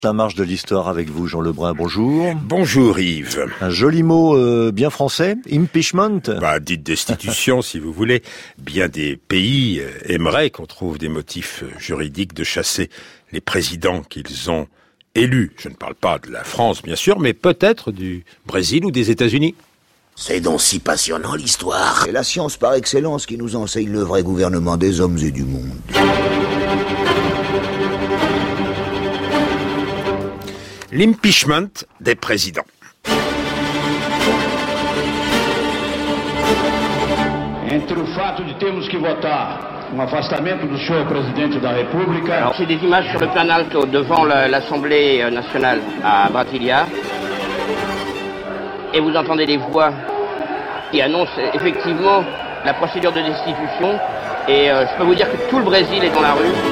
La marche de l'histoire avec vous, Jean Lebrun, bonjour. Bonjour Yves. Un joli mot bien français, impeachment. Dites destitution si vous voulez. Bien des pays aimeraient qu'on trouve des motifs juridiques de chasser les présidents qu'ils ont élus. Je ne parle pas de la France bien sûr, mais peut-être du Brésil ou des États-Unis. C'est donc si passionnant l'histoire. C'est la science par excellence qui nous enseigne le vrai gouvernement des hommes et du monde. L'impeachment des présidents. Entre o fato de termos que votar afastamento do senhor presidente da República. Alors, c'est des images sur le Planalto devant l'Assemblée nationale à Brasilia. Et vous entendez des voix qui annoncent effectivement la procédure de destitution. Et je peux vous dire que tout le Brésil est dans la rue.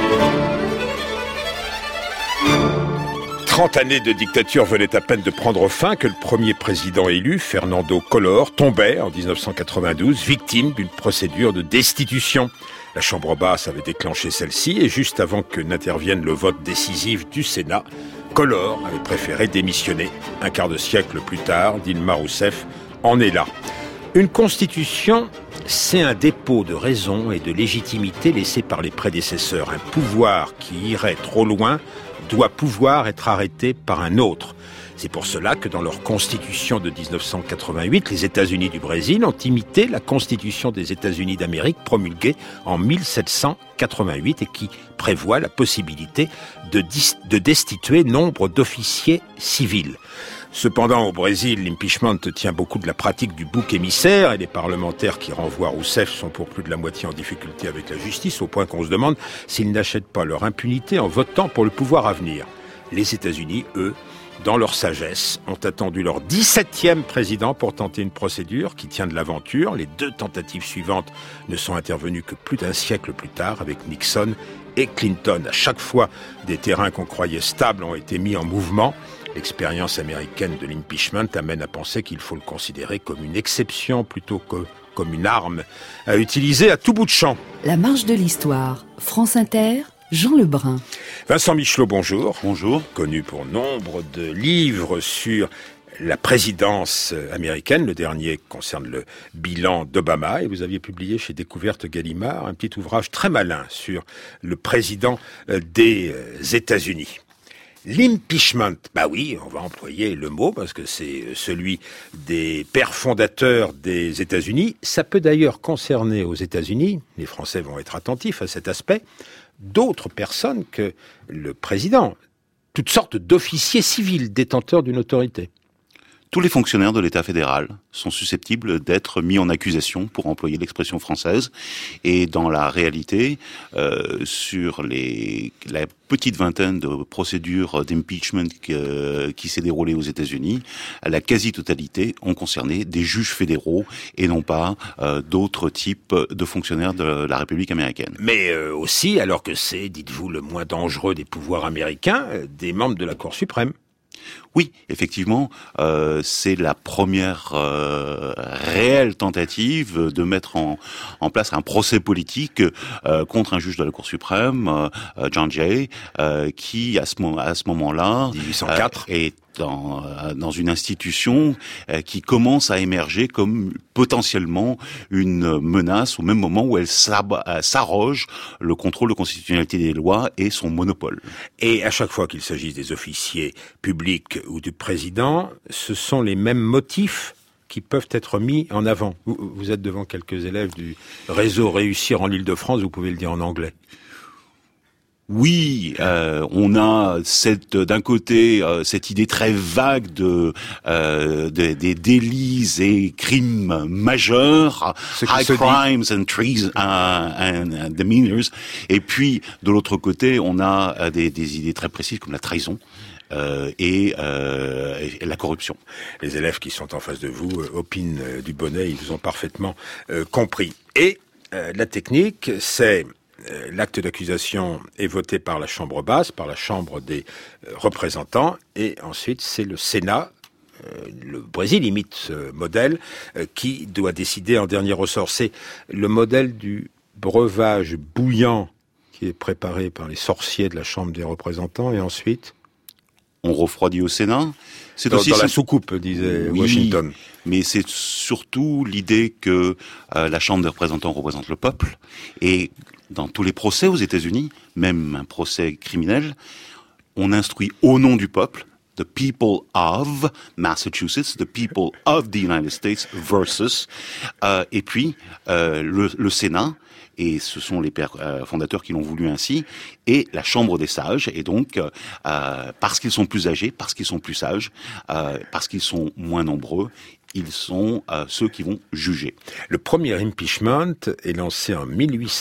30 années de dictature venaient à peine de prendre fin que le premier président élu, Fernando Collor, tombait en 1992, victime d'une procédure de destitution. La Chambre basse avait déclenché celle-ci et juste avant que n'intervienne le vote décisif du Sénat, Collor avait préféré démissionner. Un quart de siècle plus tard, Dilma Rousseff en est là. Une constitution, c'est un dépôt de raison et de légitimité laissé par les prédécesseurs. Un pouvoir qui irait trop loin doit pouvoir être arrêté par un autre. C'est pour cela que dans leur constitution de 1988, les États-Unis du Brésil ont imité la constitution des États-Unis d'Amérique promulguée en 1788 et qui prévoit la possibilité de destituer nombre d'officiers civils. Cependant, au Brésil, l'impeachment tient beaucoup de la pratique du bouc émissaire et les parlementaires qui renvoient Rousseff sont pour plus de la moitié en difficulté avec la justice, au point qu'on se demande s'ils n'achètent pas leur impunité en votant pour le pouvoir à venir. Les États-Unis, eux, dans leur sagesse, ont attendu leur 17e président pour tenter une procédure qui tient de l'aventure. Les 2 tentatives suivantes ne sont intervenues que plus d'1 siècle plus tard avec Nixon et Clinton. À chaque fois, des terrains qu'on croyait stables ont été mis en mouvement. L'expérience américaine de l'impeachment amène à penser qu'il faut le considérer comme une exception plutôt que comme une arme à utiliser à tout bout de champ. La marche de l'histoire, France Inter, Jean Lebrun. Vincent Michelot, bonjour. Bonjour. Connu pour nombre de livres sur la présidence américaine. Le dernier concerne le bilan d'Obama et vous aviez publié chez Découverte Gallimard un petit ouvrage très malin sur le président des États-Unis. L'impeachment, oui, on va employer le mot parce que c'est celui des pères fondateurs des États-Unis. Ça peut d'ailleurs concerner aux États-Unis, les Français vont être attentifs à cet aspect, d'autres personnes que le président, toutes sortes d'officiers civils détenteurs d'une autorité. Tous les fonctionnaires de l'État fédéral sont susceptibles d'être mis en accusation, pour employer l'expression française. Et dans la réalité, sur la petite vingtaine de procédures d'impeachment qui s'est déroulée aux États-Unis, la quasi-totalité ont concerné des juges fédéraux et non pas d'autres types de fonctionnaires de la République américaine. Mais aussi, alors que c'est, dites-vous, le moins dangereux des pouvoirs américains, des membres de la Cour suprême. Oui, effectivement, c'est la première réelle tentative de mettre en place un procès politique contre un juge de la Cour suprême, John Jay, qui à ce moment-là 1804 est dans une institution qui commence à émerger comme potentiellement une menace au même moment où elle s'arroge le contrôle de constitutionnalité des lois et son monopole. Et à chaque fois qu'il s'agisse des officiers publics ou du président, ce sont les mêmes motifs qui peuvent être mis en avant. Vous êtes devant quelques élèves du réseau Réussir en Île-de-France, vous pouvez le dire en anglais. Oui, on a d'un côté cette idée très vague des délits et crimes majeurs, high crimes and demeanors, et puis de l'autre côté on a des idées très précises comme la trahison. Et la corruption. Les élèves qui sont en face de vous opinent du bonnet, ils vous ont parfaitement compris. Et la technique, c'est l'acte d'accusation est voté par la Chambre basse, par la Chambre des représentants, et ensuite c'est le Sénat. Le Brésil imite ce modèle qui doit décider en dernier ressort. C'est le modèle du breuvage bouillant qui est préparé par les sorciers de la Chambre des représentants, et ensuite on refroidit au Sénat. C'est dans aussi la soucoupe, disait Washington. Mais c'est surtout l'idée que la Chambre des représentants représente le peuple. Et dans tous les procès aux États-Unis, même un procès criminel, on instruit au nom du peuple. The people of Massachusetts, the people of the United States versus, et puis le Sénat, et ce sont les pères fondateurs qui l'ont voulu ainsi, et la Chambre des sages, et donc parce qu'ils sont plus âgés, parce qu'ils sont plus sages, parce qu'ils sont moins nombreux, ils sont ceux qui vont juger. Le premier impeachment est lancé en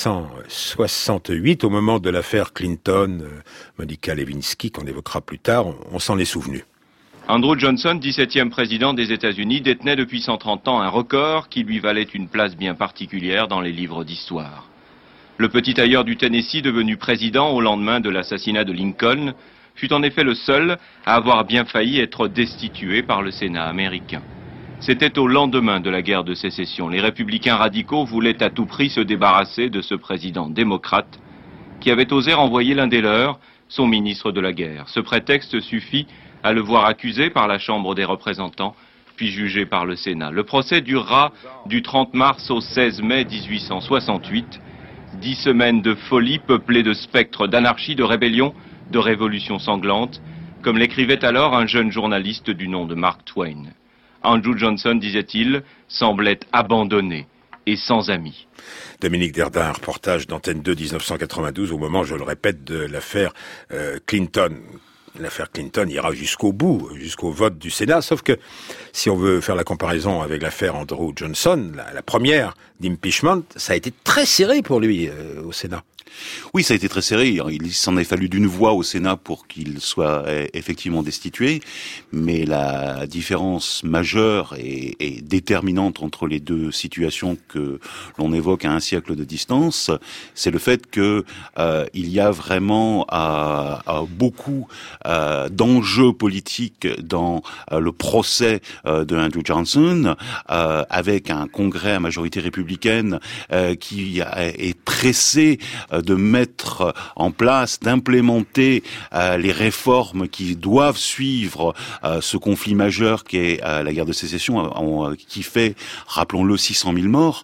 1868, au moment de l'affaire Clinton, Monica Lewinsky, qu'on évoquera plus tard, on s'en est souvenu. Andrew Johnson, 17e président des États-Unis, détenait depuis 130 ans un record qui lui valait une place bien particulière dans les livres d'histoire. Le petit tailleur du Tennessee, devenu président au lendemain de l'assassinat de Lincoln, fut en effet le seul à avoir bien failli être destitué par le Sénat américain. C'était au lendemain de la guerre de sécession. Les républicains radicaux voulaient à tout prix se débarrasser de ce président démocrate qui avait osé renvoyer l'un des leurs, son ministre de la guerre. Ce prétexte suffit à le voir accusé par la Chambre des représentants, puis jugé par le Sénat. Le procès durera du 30 mars au 16 mai 1868. 10 semaines de folie peuplées de spectres, d'anarchie, de rébellion, de révolution sanglante, comme l'écrivait alors un jeune journaliste du nom de Mark Twain. Andrew Johnson, disait-il, semblait abandonné et sans amis. Dominique Derdin, un reportage d'Antenne 2 1992 au moment, je le répète, de l'affaire Clinton. L'affaire Clinton ira jusqu'au bout, jusqu'au vote du Sénat, sauf que si on veut faire la comparaison avec l'affaire Andrew Johnson, la première d'impeachment, ça a été très serré pour lui au Sénat. Oui, ça a été très serré. Il s'en est fallu d'une voix au Sénat pour qu'il soit effectivement destitué. Mais la différence majeure et déterminante entre les deux situations que l'on évoque à un siècle de distance, c'est le fait que il y a vraiment beaucoup d'enjeux politiques dans le procès de Andrew Johnson, avec un Congrès à majorité républicaine qui est pressé de mettre en place, d'implémenter les réformes qui doivent suivre ce conflit majeur qui est la guerre de sécession, qui fait, rappelons-le, 600 000 morts,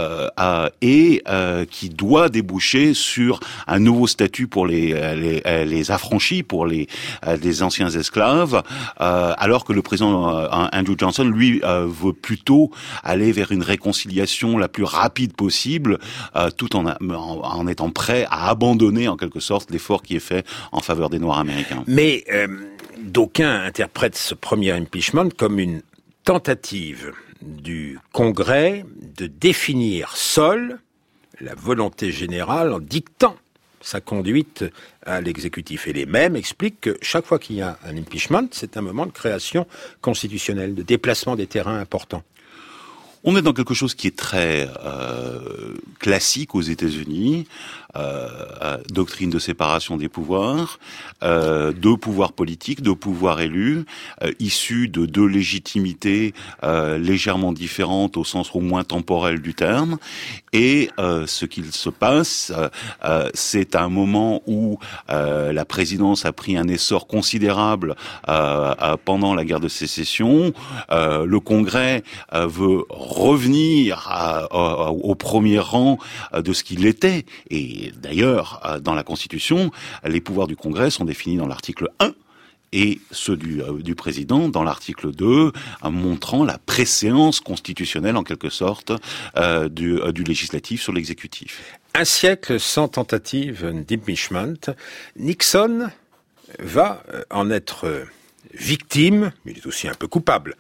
et qui doit déboucher sur un nouveau statut pour les affranchis, pour les anciens esclaves, alors que le président Andrew Johnson, lui, veut plutôt aller vers une réconciliation la plus rapide possible, tout en étant prêt à abandonner en quelque sorte l'effort qui est fait en faveur des Noirs américains. Mais d'aucuns interprètent ce premier impeachment comme une tentative du Congrès de définir seul la volonté générale en dictant sa conduite à l'exécutif. Et les mêmes expliquent que chaque fois qu'il y a un impeachment, c'est un moment de création constitutionnelle, de déplacement des terrains importants. On est dans quelque chose qui est très classique aux États-Unis, doctrine de séparation des pouvoirs, deux pouvoirs politiques, deux pouvoirs élus, issus de deux légitimités légèrement différentes au sens au moins temporel du terme. Et ce qu'il se passe, c'est un moment où la présidence a pris un essor considérable pendant la guerre de sécession. Le Congrès veut revenir au premier rang de ce qu'il était. Et d'ailleurs, dans la Constitution, les pouvoirs du Congrès sont définis dans l'article 1 et ceux du président dans l'article 2, montrant la préséance constitutionnelle en quelque sorte du législatif sur l'exécutif. Un siècle sans tentative d'impeachment, Nixon va en être victime, mais il est aussi un peu coupable.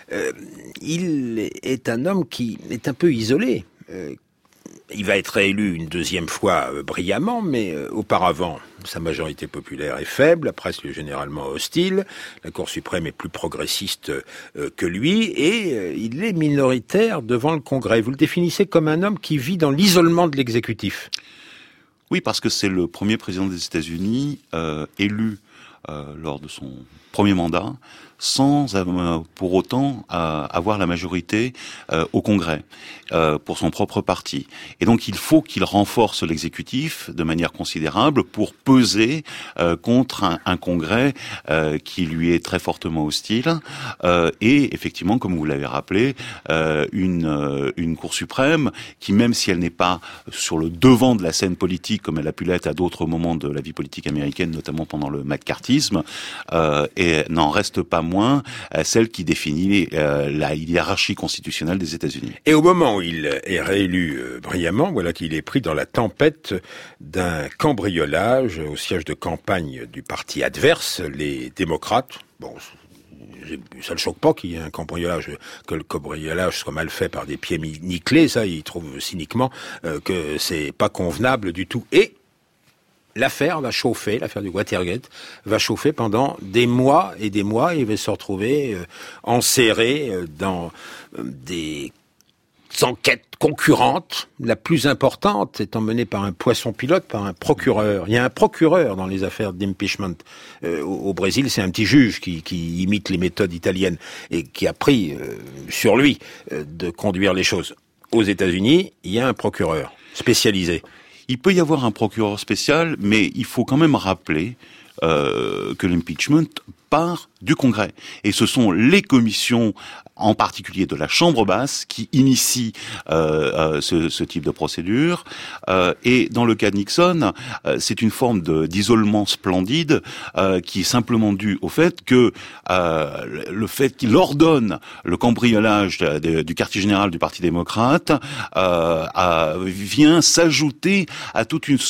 Il est un homme qui est un peu isolé. Il va être élu une deuxième fois brillamment, mais auparavant, sa majorité populaire est faible, la presse lui est généralement hostile, la Cour suprême est plus progressiste que lui, et il est minoritaire devant le Congrès. Vous le définissez comme un homme qui vit dans l'isolement de l'exécutif. Oui, parce que c'est le premier président des États-Unis élu lors de son premier mandat, sans pour autant avoir la majorité au Congrès pour son propre parti. Et donc il faut qu'il renforce l'exécutif de manière considérable pour peser contre un Congrès qui lui est très fortement hostile et effectivement, comme vous l'avez rappelé, une Cour suprême qui, même si elle n'est pas sur le devant de la scène politique comme elle a pu l'être à d'autres moments de la vie politique américaine, notamment pendant le McCarthyisme, et n'en reste pas moins celle qui définit la hiérarchie constitutionnelle des États-Unis. Et au moment où il est réélu brillamment, voilà qu'il est pris dans la tempête d'un cambriolage au siège de campagne du parti adverse, les démocrates. Bon, ça le choque pas qu'il y ait un cambriolage, que le cambriolage soit mal fait par des pieds nickelés, ça il trouve cyniquement que c'est pas convenable du tout. Et l'affaire va chauffer, l'affaire du Watergate va chauffer pendant des mois et des mois. Il va se retrouver enserré dans des enquêtes concurrentes. La plus importante étant menée par un poisson pilote, par un procureur. Il y a un procureur dans les affaires d'impeachment. Au Brésil, c'est un petit juge qui imite les méthodes italiennes et qui a pris sur lui de conduire les choses. Aux États-Unis, il y a un procureur spécialisé. Il peut y avoir un procureur spécial, mais il faut quand même rappeler que l'impeachment part du Congrès. Et ce sont les commissions, en particulier de la Chambre basse, qui initient ce type de procédure. Et dans le cas de Nixon, c'est une forme d'isolement splendide qui est simplement due au fait que le fait qu'il ordonne le cambriolage du quartier général du Parti démocrate vient s'ajouter à toute une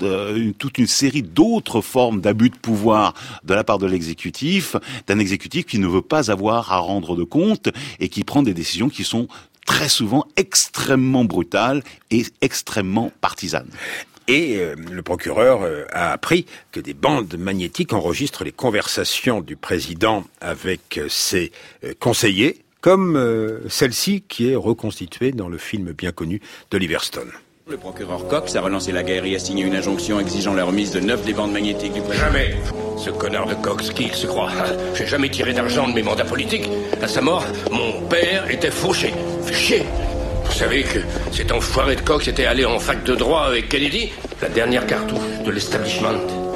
série d'autres formes d'abus de pouvoir de la part de l'exécutif, d'un exécutif qui ne veut pas avoir à rendre de compte et qui prend des décisions qui sont très souvent extrêmement brutales et extrêmement partisanes. Et le procureur a appris que des bandes magnétiques enregistrent les conversations du président avec ses conseillers, comme celle-ci qui est reconstituée dans le film bien connu d'Oliver Stone. Le procureur Cox a relancé la guerre et a signé une injonction exigeant la remise de 9 des bandes magnétiques du président. Jamais. Ce connard de Cox, qui il se croit? J'ai jamais tiré d'argent de mes mandats politiques. À sa mort, mon père était fauché. Fait chier. Vous savez que cet enfoiré de Cox était allé en fac de droit avec Kennedy? La dernière cartouche de l'establishment.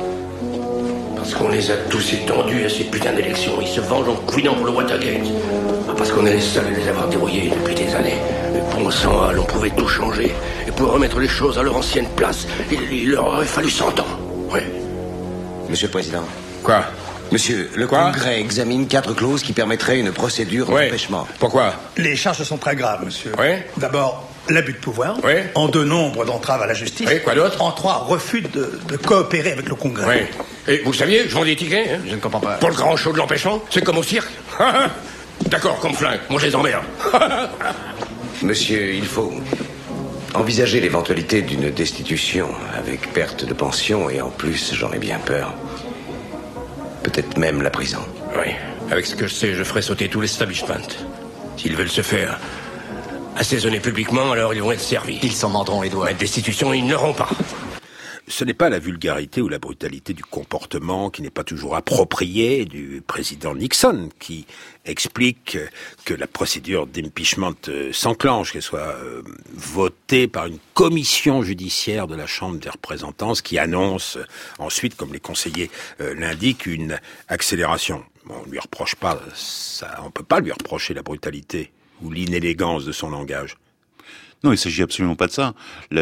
Parce qu'on les a tous étendus à ces putains d'élections. Ils se vengent en couinant pour le Watergate. Parce qu'on est les seuls à les avoir dérouillés depuis des années. Mais bon sang, on pouvait tout changer. Et pour remettre les choses à leur ancienne place, il leur aurait fallu 100 ans. Oui. Monsieur le Président. Quoi? Monsieur, le Congrès examine 4 clauses qui permettraient une procédure d'empêchement. Pourquoi? Les charges sont très graves, monsieur. Oui. D'abord, l'abus de pouvoir. Oui. En 2, nombre d'entraves à la justice. Oui, quoi d'autre? En 3, refus de coopérer avec le Congrès. Oui. Et vous saviez, je vends des tickets, hein? Je ne comprends pas. Pour le grand show de l'empêchement? C'est comme au cirque? D'accord, comme flingue. Moi, je les emmerde. Monsieur, il faut envisager l'éventualité d'une destitution avec perte de pension et en plus, j'en ai bien peur. Peut-être même la prison. Oui. Avec ce que je sais, je ferai sauter tout l'establishment. S'ils veulent se faire assaisonner publiquement, alors ils vont être servis. Ils s'en mordront les doigts. Mais destitution, ils n'auront pas. Ce n'est pas la vulgarité ou la brutalité du comportement qui n'est pas toujours approprié du président Nixon qui explique que la procédure d'impeachment s'enclenche, qu'elle soit votée par une commission judiciaire de la Chambre des représentants, ce qui annonce ensuite, comme les conseillers l'indiquent, une accélération. Bon, on lui reproche pas ça, on peut pas lui reprocher la brutalité ou l'inélégance de son langage. Non, il s'agit absolument pas de ça.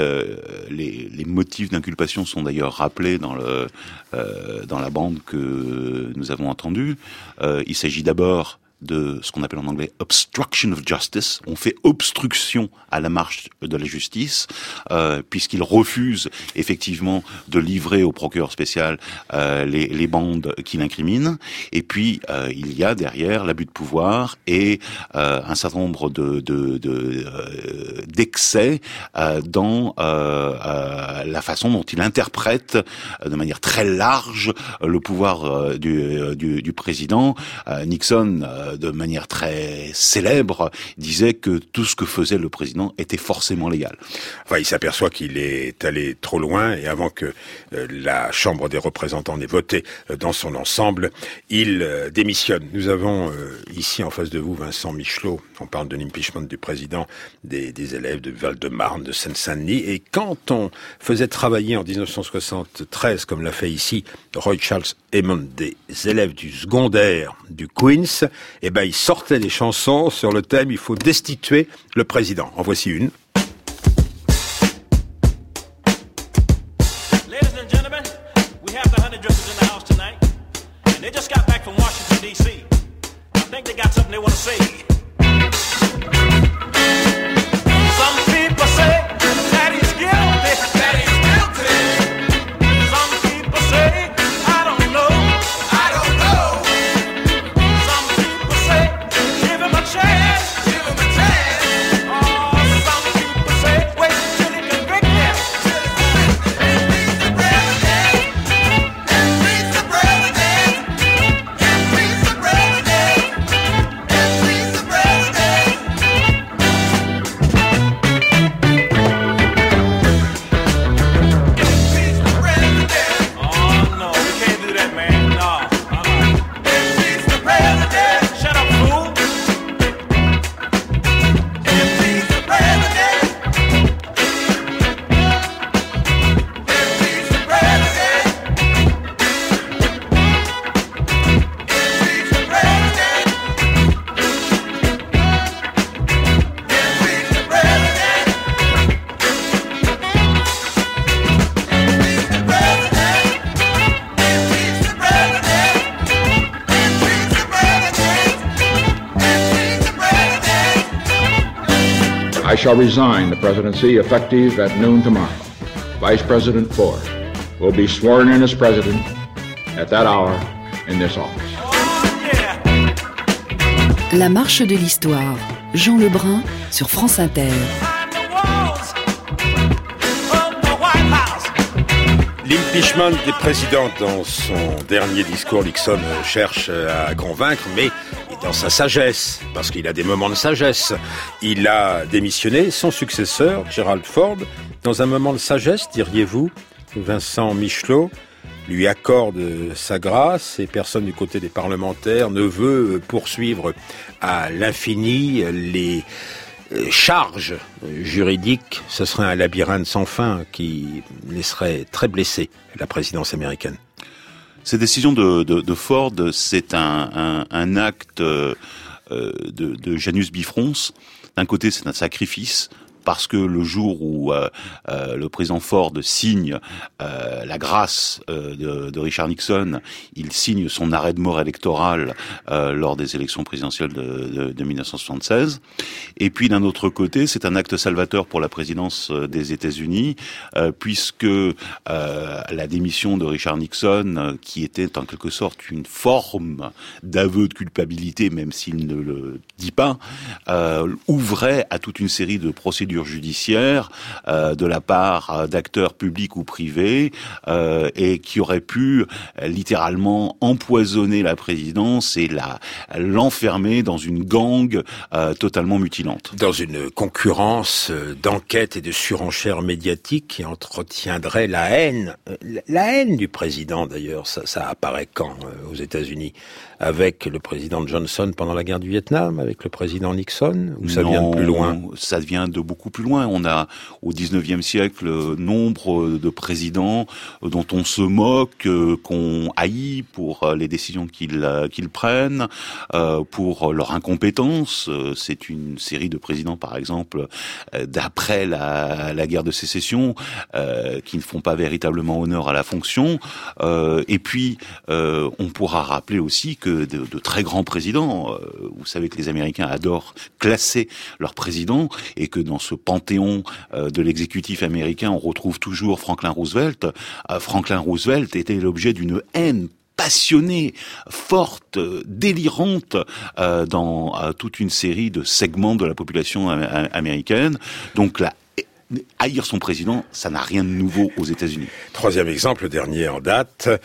Les motifs d'inculpation sont d'ailleurs rappelés dans la bande que nous avons entendue. Il s'agit d'abord de ce qu'on appelle en anglais obstruction of justice. On fait obstruction à la marche de la justice, puisqu'il refuse effectivement de livrer au procureur spécial les bandes qui l'incriminent. Et puis il y a derrière l'abus de pouvoir et un certain nombre d'excès dans la façon dont il interprète de manière très large le pouvoir du président. Nixon de manière très célèbre, disait que tout ce que faisait le président était forcément légal. Enfin, il s'aperçoit qu'il est allé trop loin et avant que la Chambre des représentants n'ait voté dans son ensemble, il démissionne. Nous avons ici en face de vous Vincent Michelot. On parle de l'impeachment du président, des élèves de Val-de-Marne, de Seine-Saint-Denis. Et quand on faisait travailler en 1973, comme l'a fait ici Roy Charles Hammond, des élèves du secondaire du Queens, il sortait des chansons sur le thème « Il faut destituer le président ». En voici une. Ladies and gentlemen, we have the honey drippers in the house tonight, and they just got back from Washington, D.C. I think they got something they want to say. Some people say that he's guilty. That he's guilty. Some people say, I don't know. I don't know. Some people say, give him a chance. Give him a chance. Oh, some people say, wait till he convict him. He's the president. He's the president. He's the president. He's the president. Oh no, we can't do that, man. No. He's the president. Shut up, fool. He's the president. He's the president. He's the president. He's the president. I shall resign the presidency effective at noon tomorrow. Vice President Ford will be sworn in as president at that hour in this office. La marche de l'histoire. Jean Lebrun sur France Inter. L'impeachment des présidents, dans son dernier discours, Nixon cherche à convaincre, mais dans sa sagesse, parce qu'il a des moments de sagesse. Il a démissionné, son successeur, Gerald Ford, dans un moment de sagesse, diriez-vous, Vincent Michelot, lui accorde sa grâce et personne du côté des parlementaires ne veut poursuivre à l'infini les charges juridiques. Ce serait un labyrinthe sans fin qui laisserait très blessé la présidence américaine. Cette décision de Ford, c'est un acte de Janus Bifrons. D'un côté, c'est un sacrifice, parce que le jour où le président Ford signe la grâce de Richard Nixon, il signe son arrêt de mort électoral lors des élections présidentielles de 1976. Et puis d'un autre côté, c'est un acte salvateur pour la présidence des États-Unis, puisque la démission de Richard Nixon, qui était en quelque sorte une forme d'aveu de culpabilité, même s'il ne le dit pas, ouvrait à toute une série de procédures judiciaires de la part d'acteurs publics ou privés et qui auraient pu littéralement empoisonner la présidence et l'enfermer dans une gangue totalement mutilante. Dans une concurrence d'enquêtes et de surenchères médiatiques qui entretiendrait la haine du président d'ailleurs, ça apparaît quand aux États-Unis? Avec le président Johnson pendant la guerre du Vietnam, avec le président Nixon, ou ça vient de plus loin? Ça vient de beaucoup plus loin. On a, au 19e siècle, nombre de présidents dont on se moque, qu'on haït pour les décisions qu'ils prennent, pour leur incompétence. C'est une série de présidents, par exemple, d'après la guerre de sécession, qui ne font pas véritablement honneur à la fonction. Et puis, on pourra rappeler aussi que de très grands présidents, vous savez que les Américains adorent classer leurs présidents, et que dans ce panthéon de l'exécutif américain, on retrouve toujours Franklin Roosevelt. Franklin Roosevelt était l'objet d'une haine passionnée, forte, délirante dans toute une série de segments de la population américaine. Donc haïr son président, ça n'a rien de nouveau aux États-Unis. Troisième exemple, le dernier en date,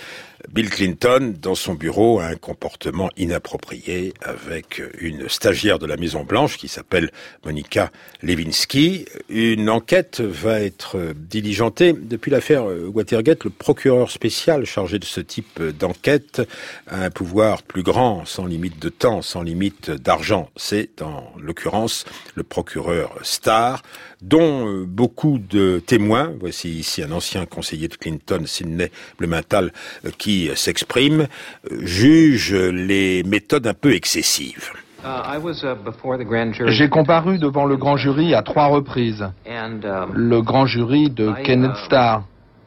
Bill Clinton, dans son bureau, a un comportement inapproprié avec une stagiaire de la Maison-Blanche qui s'appelle Monica Lewinsky. Une enquête va être diligentée. Depuis l'affaire Watergate, le procureur spécial chargé de ce type d'enquête a un pouvoir plus grand, sans limite de temps, sans limite d'argent. C'est, en l'occurrence, le procureur Starr, dont beaucoup de témoins, voici ici un ancien conseiller de Clinton, Sidney Blumenthal, qui s'exprime, juge les méthodes un peu excessives. J'ai comparu devant le grand jury à 3 reprises. Le grand jury de Kenneth Starr.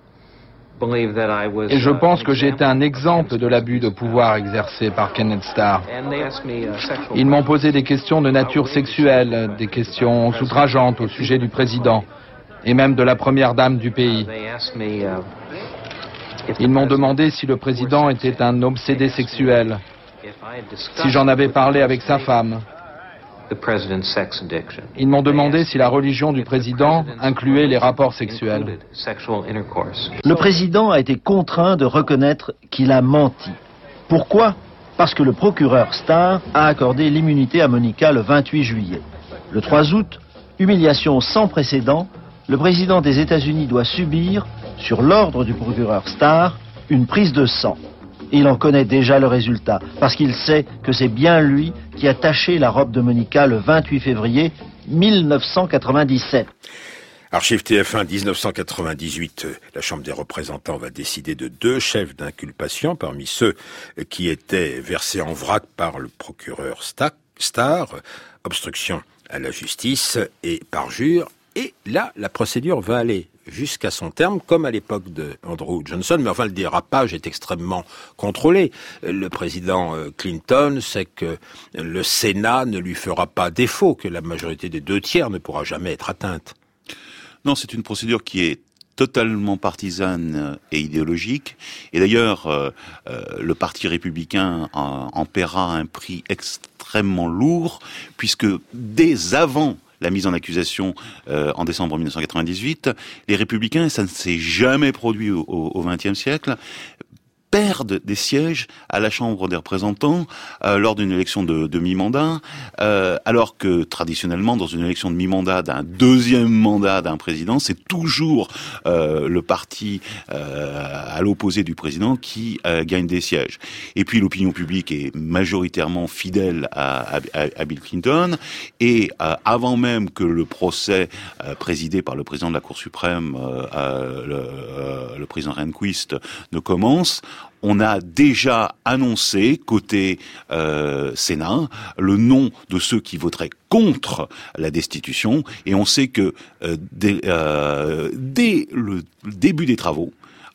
Et je pense que j'ai été un exemple de l'abus de pouvoir exercé par Kenneth Starr. Ils m'ont posé des questions de nature sexuelle, des questions outrageantes au sujet du président et même de la première dame du pays. Ils m'ont demandé si le président était un obsédé sexuel, si j'en avais parlé avec sa femme. Ils m'ont demandé si la religion du président incluait les rapports sexuels. Le président a été contraint de reconnaître qu'il a menti. Pourquoi ? Parce que le procureur Starr a accordé l'immunité à Monica le 28 juillet. Le 3 août, humiliation sans précédent, le président des États-Unis doit subir, sur l'ordre du procureur Starr, une prise de sang. Il en connaît déjà le résultat, parce qu'il sait que c'est bien lui qui a taché la robe de Monica le 28 février 1997. Archive TF1 1998, la Chambre des représentants va décider de 2 chefs d'inculpation parmi ceux qui étaient versés en vrac par le procureur Starr, obstruction à la justice et parjure. Et là, la procédure va aller jusqu'à son terme, comme à l'époque de Andrew Johnson, mais enfin le dérapage est extrêmement contrôlé. Le président Clinton sait que le Sénat ne lui fera pas défaut, que la majorité des 2/3 ne pourra jamais être atteinte. Non, c'est une procédure qui est totalement partisane et idéologique. Et d'ailleurs, le Parti républicain en paiera un prix extrêmement lourd, puisque dès avant la mise en accusation en décembre 1998, les républicains, et ça ne s'est jamais produit au XXe siècle, perdent des sièges à la Chambre des représentants lors d'une élection de mi-mandat, alors que traditionnellement, dans une élection de mi-mandat, d'un deuxième mandat d'un président, c'est toujours le parti à l'opposé du président qui gagne des sièges. Et puis l'opinion publique est majoritairement fidèle à Bill Clinton, et avant même que le procès présidé par le président de la Cour suprême, le président Rehnquist, ne commence, on a déjà annoncé, côté Sénat, le nom de ceux qui voteraient contre la destitution, et on sait que dès le début des travaux,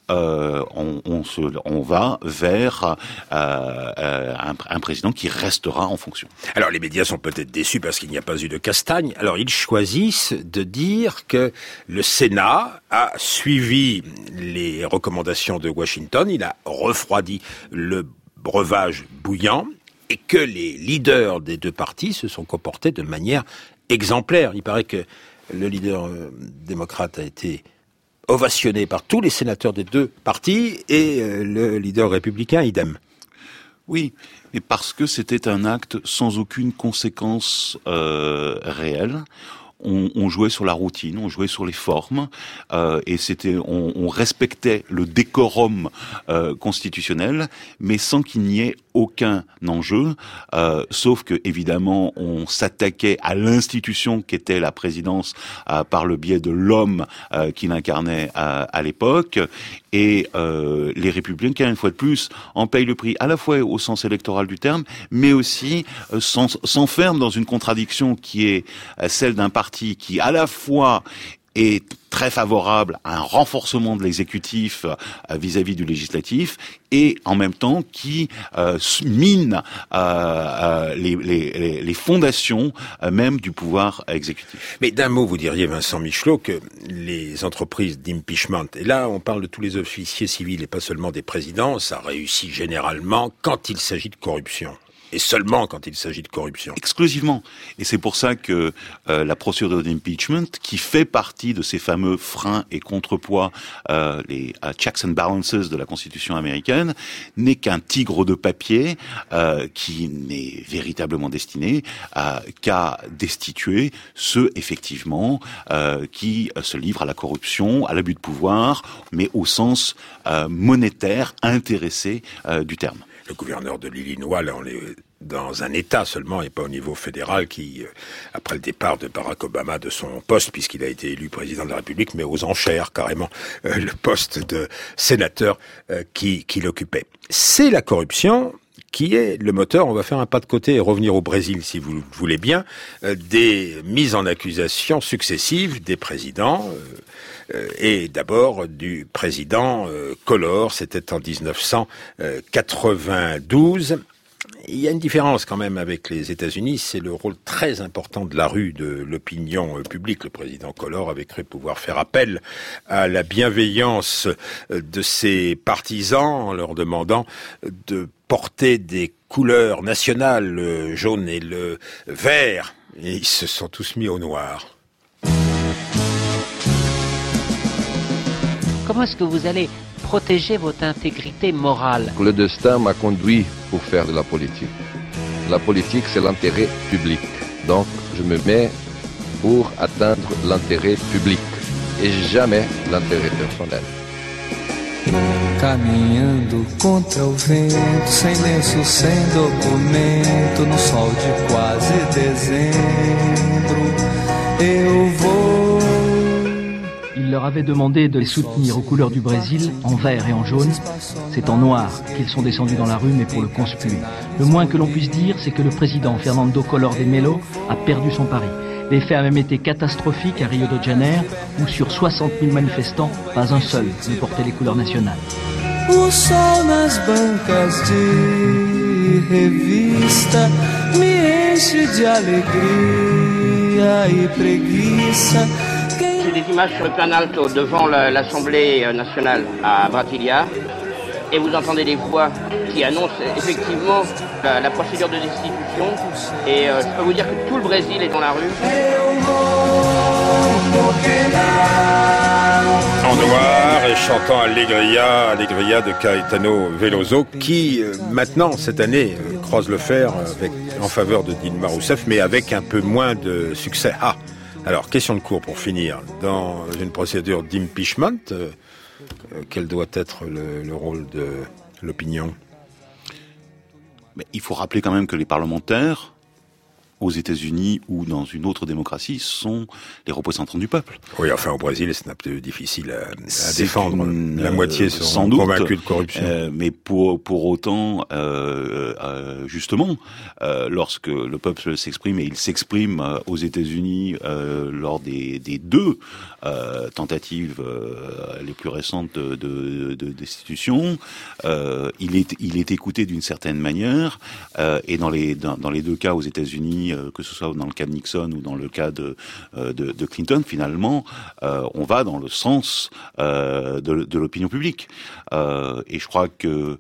on va vers un président qui restera en fonction. Alors les médias sont peut-être déçus parce qu'il n'y a pas eu de castagne. Alors ils choisissent de dire que le Sénat a suivi les recommandations de Washington, il a refroidi le breuvage bouillant et que les leaders des 2 partis se sont comportés de manière exemplaire. Il paraît que le leader démocrate a été ovationné par tous les sénateurs des 2 partis et le leader républicain, idem. Oui, mais parce que c'était un acte sans aucune conséquence réelle. On jouait sur la routine, on jouait sur les formes, et on respectait le décorum constitutionnel, mais sans qu'il n'y ait aucun enjeu, sauf que évidemment on s'attaquait à l'institution qu'était la présidence par le biais de l'homme qui l'incarnait à l'époque, et les républicains, une fois de plus, en payent le prix à la fois au sens électoral du terme, mais aussi s'enferment dans une contradiction qui est celle d'un parti qui à la fois est très favorable à un renforcement de l'exécutif vis-à-vis du législatif et en même temps qui mine les fondations même du pouvoir exécutif. Mais d'un mot, vous diriez, Vincent Michelot, que les entreprises d'impeachment, et là on parle de tous les officiers civils et pas seulement des présidents, ça réussit généralement quand il s'agit de corruption. et seulement quand il s'agit de corruption. Exclusivement. Et c'est pour ça que la procédure d'impeachment, qui fait partie de ces fameux freins et contrepoids, les checks and balances de la Constitution américaine, n'est qu'un tigre de papier qui n'est véritablement destiné qu'à destituer ceux, effectivement, qui se livrent à la corruption, à l'abus de pouvoir, mais au sens monétaire, intéressé du terme. Le gouverneur de l'Illinois, là, on est dans un État seulement et pas au niveau fédéral qui, après le départ de Barack Obama de son poste, puisqu'il a été élu président de la République, met aux enchères carrément le poste de sénateur qui l'occupait. C'est la corruption qui est le moteur, on va faire un pas de côté et revenir au Brésil, si vous le voulez bien, des mises en accusation successives des présidents, et d'abord du président Collor, c'était en 1992. Il y a une différence quand même avec les États-Unis, c'est le rôle très important de la rue, de l'opinion publique. Le président Collor avait cru pouvoir faire appel à la bienveillance de ses partisans en leur demandant de porter des couleurs nationales, le jaune et le vert, et ils se sont tous mis au noir. Comment est-ce que vous allez protéger votre intégrité morale? Le destin m'a conduit pour faire de la politique. La politique, c'est l'intérêt public. Donc, je me mets pour atteindre l'intérêt public et jamais l'intérêt personnel. Caminhando contra o vento, sem lenço, sem documento, no sol de quase dezembro, eu vou. Il leur avait demandé de les soutenir aux couleurs du Brésil, en vert et en jaune. C'est en noir qu'ils sont descendus dans la rue, mais pour le conspuer. Le moins que l'on puisse dire, c'est que le président Fernando Collor de Mello a perdu son pari. L'effet a même été catastrophique à Rio de Janeiro, où sur 60 000 manifestants, pas un seul ne portait les couleurs nationales. O sol nas bancas de revista me enche de alegria e preguiça. J'ai des images sur le Planalto devant l'Assemblée nationale à Brasilia, et vous entendez des voix qui annoncent effectivement la procédure de destitution, et je peux vous dire que tout le Brésil est dans la rue. En noir et chantant Alegria de Caetano Veloso, qui maintenant, cette année, croise le fer en faveur de Dilma Rousseff, mais avec un peu moins de succès. Alors, question de cours pour finir. Dans une procédure d'impeachment, quel doit être le rôle de l'opinion? Mais il faut rappeler quand même que les parlementaires, aux États-Unis ou dans une autre démocratie, sont les représentants du peuple. Oui, enfin au Brésil, c'est un peu difficile à défendre. La moitié sont convaincus de corruption. Mais pour autant, justement, lorsque le peuple s'exprime, et il s'exprime aux États-Unis lors des deux tentatives les plus récentes de destitution, il est écouté d'une certaine manière, et dans les deux cas aux États-Unis, que ce soit dans le cas de Nixon ou dans le cas de Clinton, finalement, on va dans le sens de l'opinion publique. Et je crois que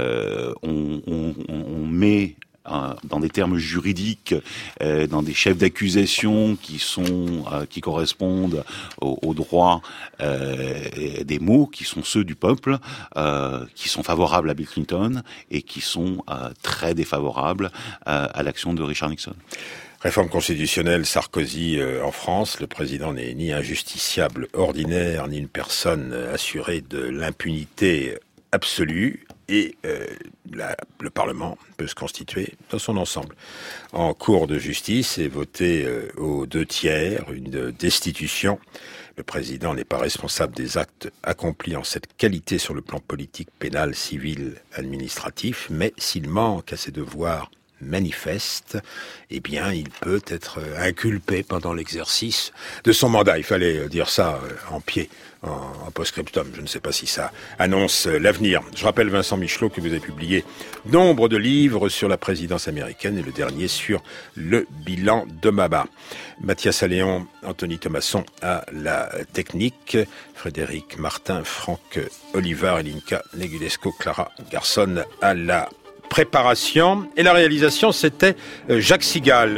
on met dans des termes juridiques, dans des chefs d'accusation qui correspondent aux droits des mots, qui sont ceux du peuple, qui sont favorables à Bill Clinton et qui sont très défavorables à l'action de Richard Nixon. Réforme constitutionnelle, Sarkozy en France. Le président n'est ni un justiciable ordinaire, ni une personne assurée de l'impunité absolue. Et le Parlement peut se constituer dans son ensemble en cour de justice et voter aux 2/3 une destitution. Le président n'est pas responsable des actes accomplis en cette qualité sur le plan politique, pénal, civil, administratif, mais s'il manque à ses devoirs manifestes, eh bien, il peut être inculpé pendant l'exercice de son mandat. Il fallait dire ça en pied, en post-scriptum. Je ne sais pas si ça annonce l'avenir. Je rappelle, Vincent Michelot, que vous avez publié nombre de livres sur la présidence américaine et le dernier sur le bilan d'Obama. Mathias Alléon, Anthony Thomasson à la technique, Frédéric Martin, Franck Olivard, Elinka Negulesco, Clara Garçon à la préparation. Et la réalisation, c'était Jacques Sigal.